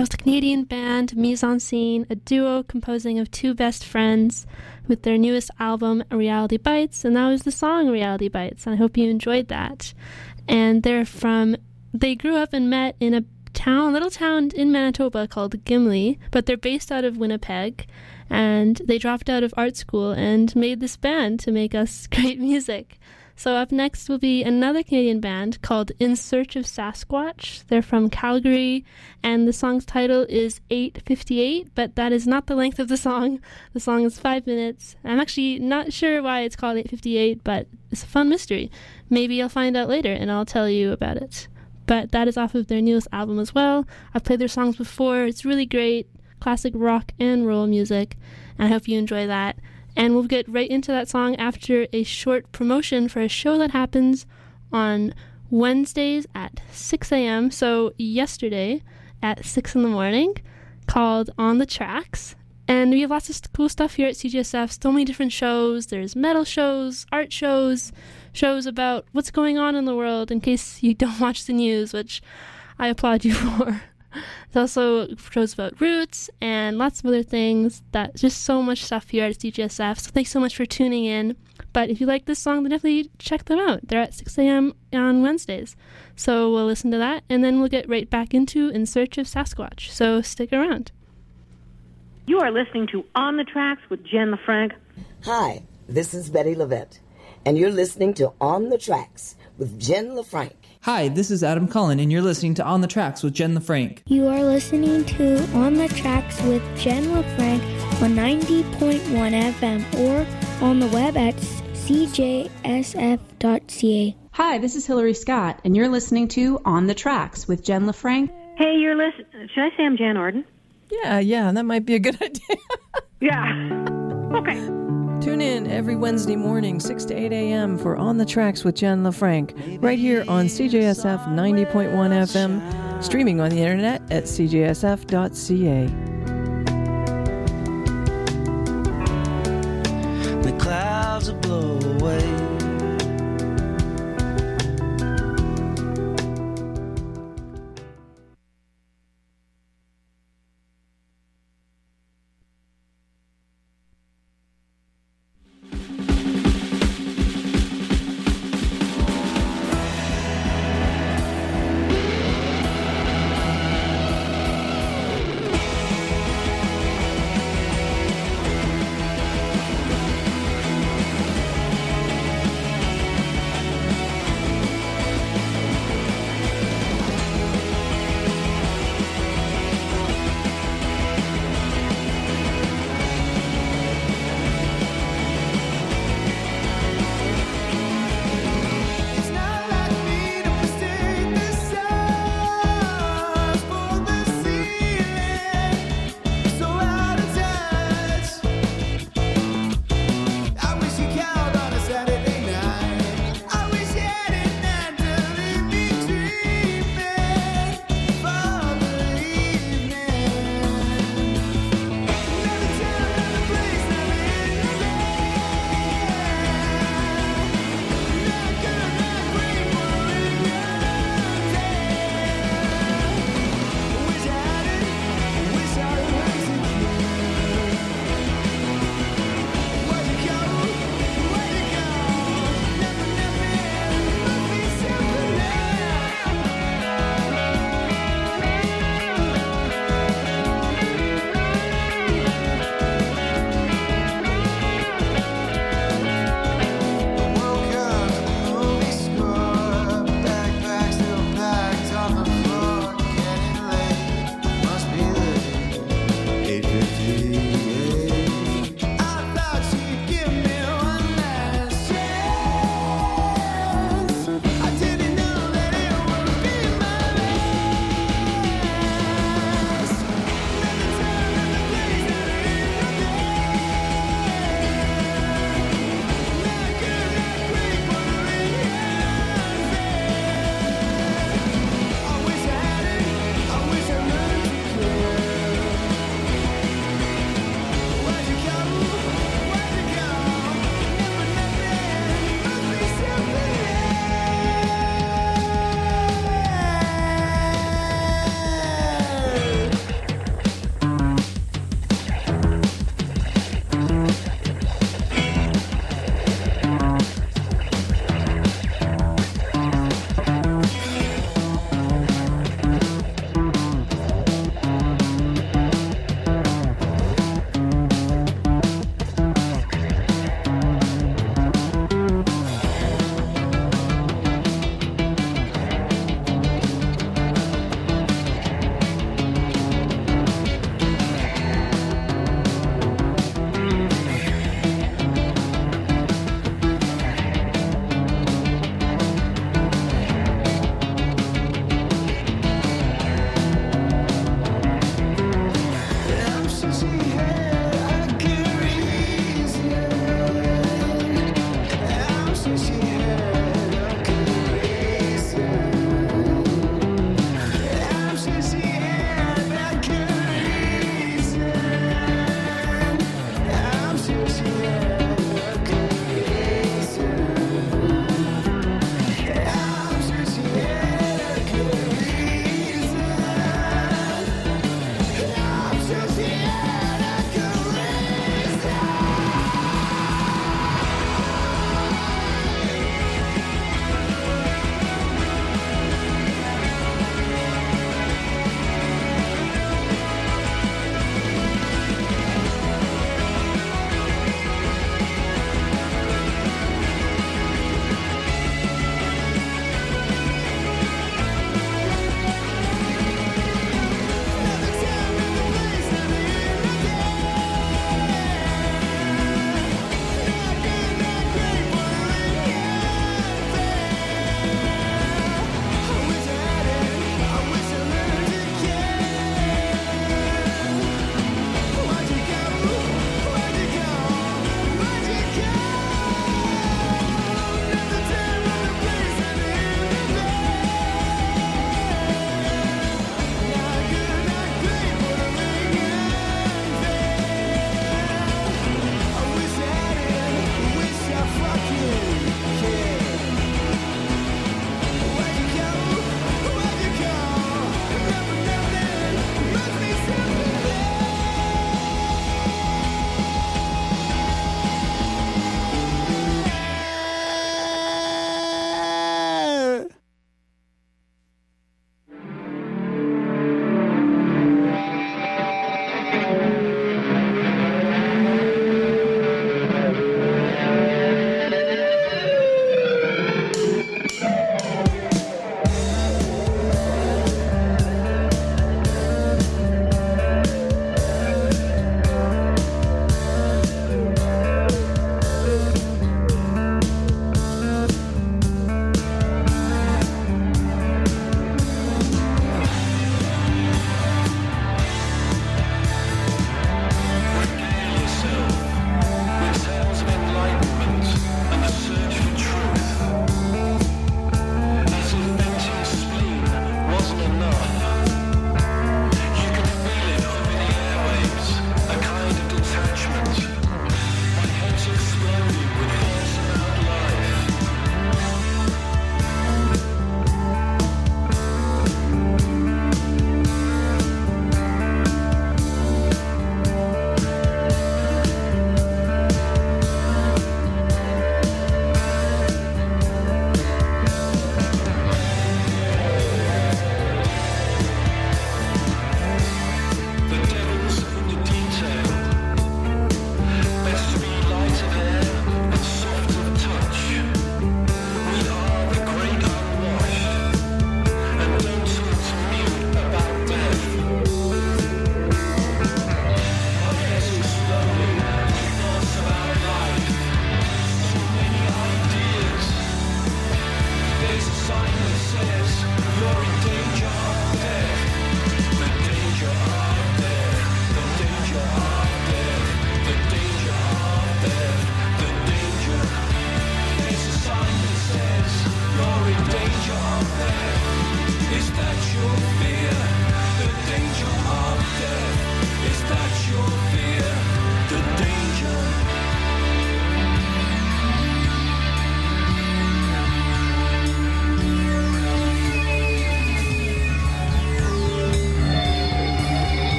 was the Canadian band Mise en Scene, a duo composing of two best friends with their newest album, Reality Bites, and that was the song Reality Bites. I hope you enjoyed that. And they grew up and met in a little town in Manitoba called Gimli, but they're based out of Winnipeg, and they dropped out of art school and made this band to make us great music. So up next will be another Canadian band called In Search of Sasquatch. They're from Calgary, and the song's title is 8:58, but that is not the length of the song. The song is 5 minutes. I'm actually not sure why it's called 8:58, but it's a fun mystery. Maybe you'll find out later, and I'll tell you about it. But that is off of their newest album as well. I've played their songs before. It's really great, classic rock and roll music, and I hope you enjoy that. And we'll get right into that song after a short promotion for a show that happens on Wednesdays at 6 a.m. So yesterday at 6 in the morning, called On the Tracks. And we have lots of cool stuff here at CJSF, so many different shows. There's metal shows, art shows, shows about what's going on in the world in case you don't watch the news, which I applaud you for. There's also shows about roots and lots of other things. Just so much stuff here at CJSF. So thanks so much for tuning in. But if you like this song, then definitely check them out. They're at 6 a.m. on Wednesdays. So we'll listen to that, and then we'll get right back into In Search of Sasquatch. So stick around. You are listening to On the Tracks with Jen LaFranc. Hi, this is Betty Levette, and you're listening to On the Tracks with Jen LaFranc. Hi, this is Adam Cullen, and you're listening to On the Tracks with Jen LaFranc. You are listening to On the Tracks with Jen LaFranc on 90.1 FM or on the web at cjsf.ca. Hi, this is Hillary Scott, and you're listening to On the Tracks with Jen LaFranc. Hey, you're listening. Should I say I'm Jan Arden? Yeah, that might be a good idea. Yeah. Okay. Tune in every Wednesday morning, 6 to 8 a.m. for On the Tracks with Jen LaFranc, right here on CJSF 90.1 FM, streaming on the internet at cjsf.ca. The clouds will blow away.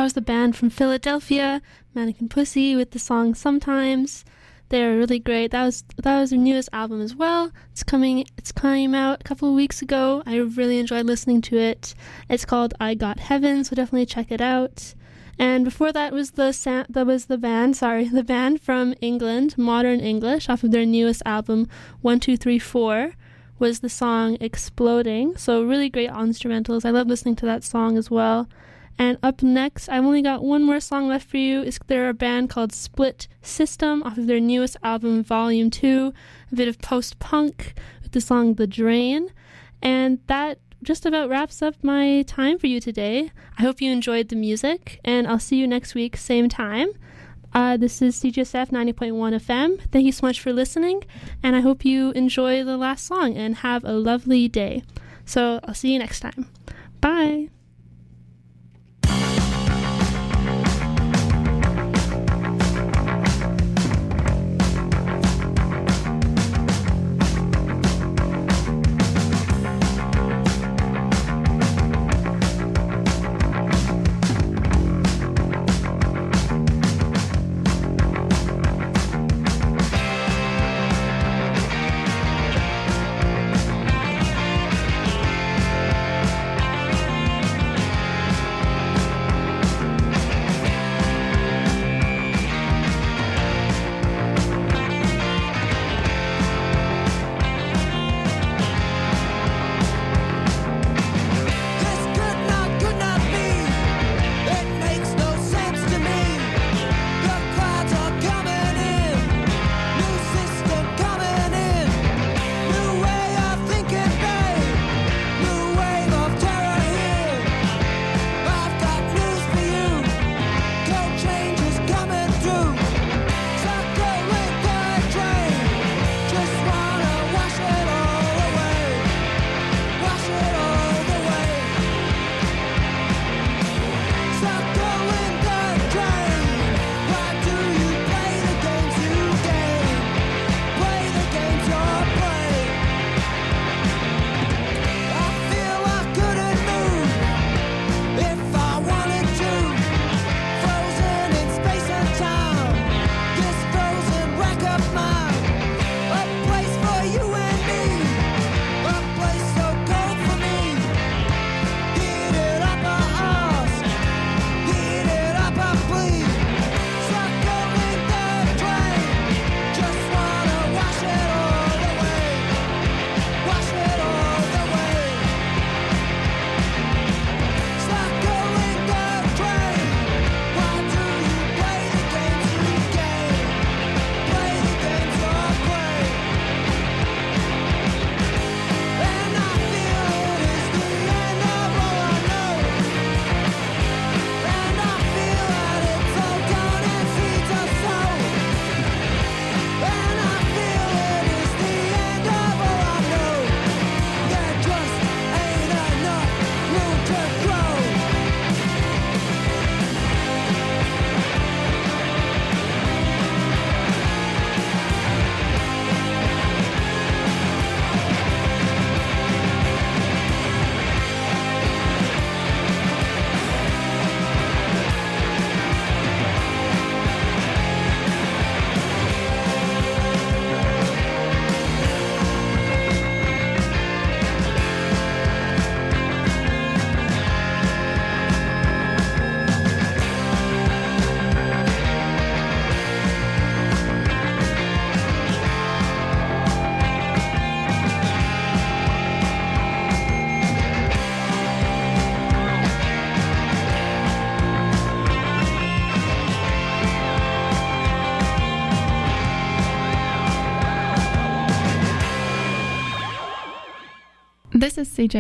That was the band from Philadelphia, Mannequin Pussy, with the song Sometimes. They're really great. That was their newest album as well. It's coming out a couple of weeks ago. I really enjoyed listening to it. It's called I Got Heaven, so definitely check it out. And before that was the band from England, Modern English, off of their newest album 1234, was the song Exploding. So really great instrumentals. I love listening to that song as well. And up next, I've only got one more song left for you. They're a band called Split System off of their newest album, Volume 2, a bit of post-punk with the song The Drain. And that just about wraps up my time for you today. I hope you enjoyed the music, and I'll see you next week, same time. This is CJSF 90.1 FM. Thank you so much for listening, and I hope you enjoy the last song and have a lovely day. So I'll see you next time. Bye. This is CJ